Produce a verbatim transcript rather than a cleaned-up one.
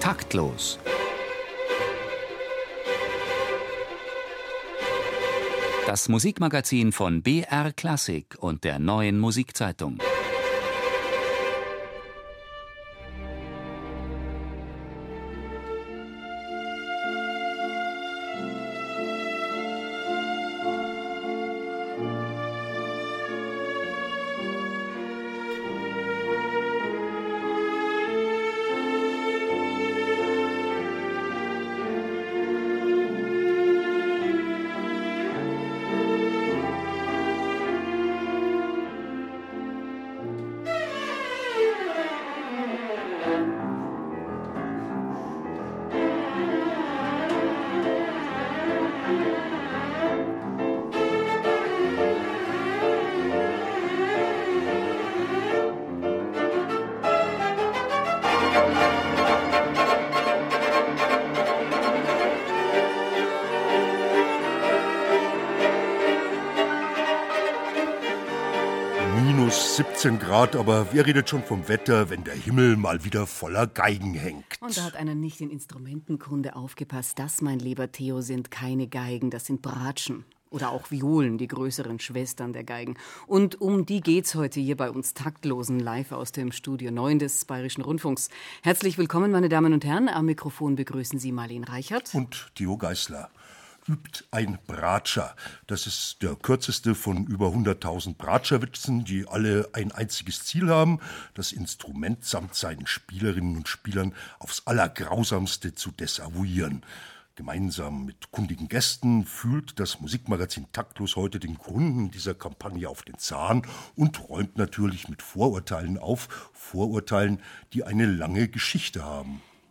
Taktlos. Das Musikmagazin von B R Klassik und der Neuen Musikzeitung. siebzehn Grad, aber wer redet schon vom Wetter, wenn der Himmel mal wieder voller Geigen hängt? Und da hat einer nicht in Instrumentenkunde aufgepasst. Das, mein lieber Theo, sind keine Geigen, das sind Bratschen. Oder auch Violen, die größeren Schwestern der Geigen. Und um die geht's heute hier bei uns Taktlosen live aus dem Studio neun des Bayerischen Rundfunks. Herzlich willkommen, meine Damen und Herren. Am Mikrofon begrüßen Sie Marlene Reichert und Theo Geisler. Übt ein Bratscher. Das ist der kürzeste von über hunderttausend Bratscherwitzen, die alle ein einziges Ziel haben, das Instrument samt seinen Spielerinnen und Spielern aufs Allergrausamste zu desavouieren. Gemeinsam mit kundigen Gästen fühlt das Musikmagazin Taktlos heute den Gründen dieser Kampagne auf den Zahn und räumt natürlich mit Vorurteilen auf, Vorurteilen, die eine lange Geschichte haben.